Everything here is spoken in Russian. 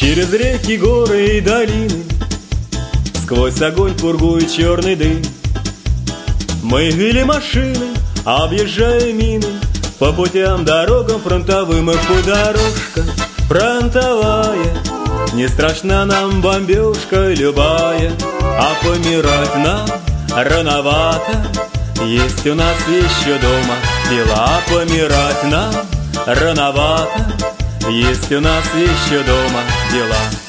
Через реки, горы и долины, сквозь огонь, пургу и черный дым. Мы вели машины, объезжая мины, по путям, дорогам фронтовым. И путь дорожка фронтовая, не страшна нам бомбежка любая, а помирать нам рановато. Есть у нас еще дома дела, помирать нам рановато. Есть у нас еще дома дела.